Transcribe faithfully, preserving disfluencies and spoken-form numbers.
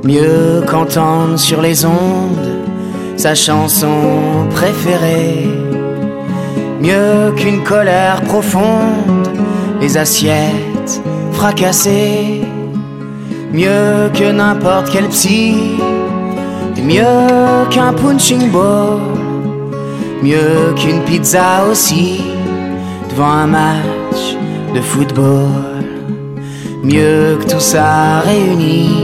Mieux qu'entendre sur les ondes sa chanson préférée. Mieux qu'une colère profonde, les assiettes fracassées. Mieux que n'importe quel psy, et mieux qu'un punching ball. Mieux qu'une pizza aussi, devant un match de football. Mieux que tout ça réuni,